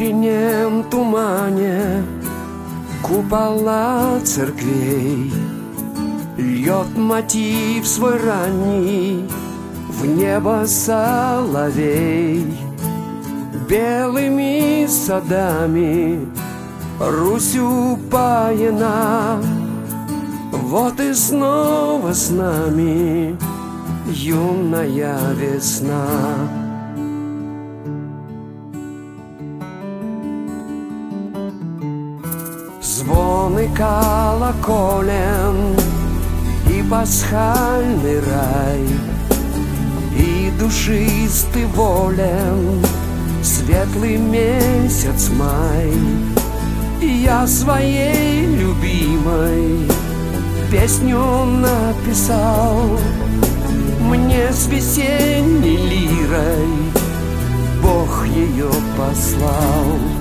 утреннем тумане купола церквей льет мотив свой ранний в небо соловей. Белыми садами Русь упоена, вот и снова с нами юная весна. Звоны колоколен и пасхальный рай, и душистый волен светлый месяц май. И я своей любимой песню написал, мне с весенней лирой Бог ее послал.